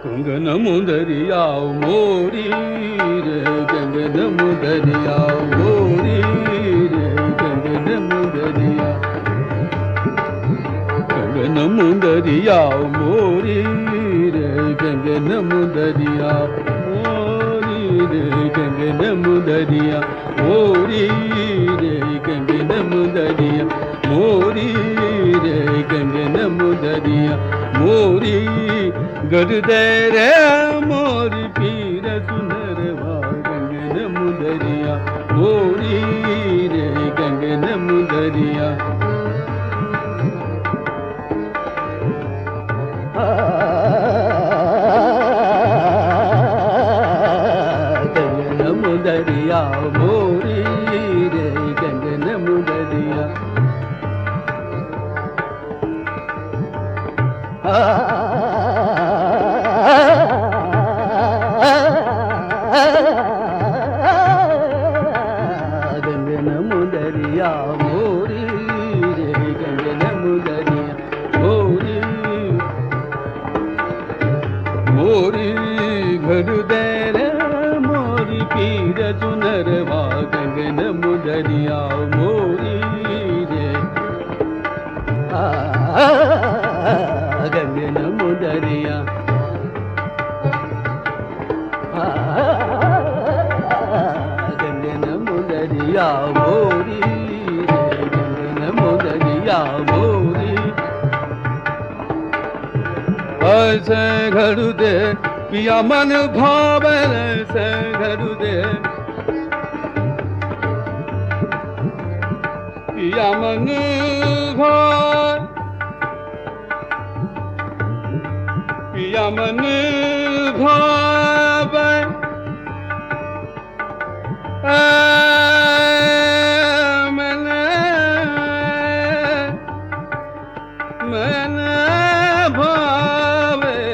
कंगन मुंदरिया मोरी रे कंगन मुंदरिया मोरी रे कंगन मुंदरिया कंगन मुंदरिया मोरी रे कंगन मुंदरिया मोरी रे कंगन मुंदरिया मोरी रे कंगन मुंदरिया मोरी रे कंगन मुंदरिया मोरी गरदे रे मोरी पीर सुनर कंगन मुंदरिया मोरी रे कंगन मुंदरिया कंगन मुंदरिया मोरी रे कंगन मुंदरिया कंगन मुंदरिया मोरी रे कंगन मुंदरिया मोरी मोरी घर दे रे मोरी पीर सुनर कंगन मुंदरिया मोरी रे कंगन मुंदरिया कंगन मुंदरिया मोरी रे कंगन मुंदरिया मोरी ऐसे घर दे पिया मन भाव ऐसे घर दे पिया मन भाव पिया मन भाव मन मन भावे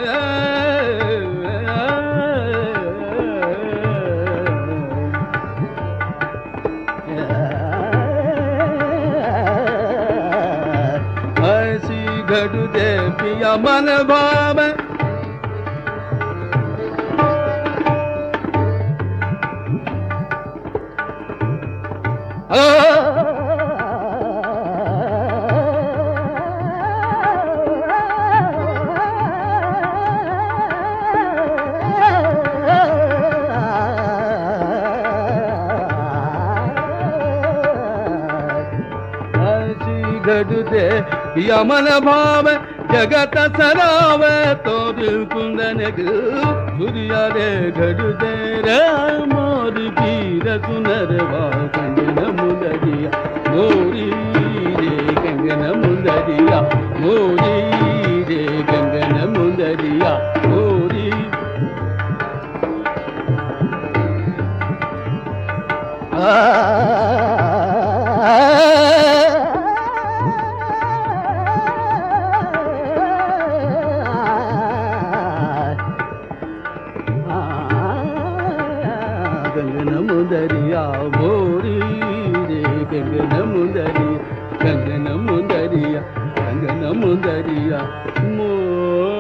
ऐसी घर दे पिया मन भावे गढ़ दे पिया मन भाव जगत सरावे तो कुंदन गुरिया रे गढ़ दे रे मोर पीर सुनर कंगन मुंदरिया मोरी रे कंगन मुंदरिया मोरी रे कंगन मुंदरिया मोरी कंगन मुंदरिया मोरी रे कंगन मुंदरिया कंगन मुंदरिया कंगन मुंदरिया मोरी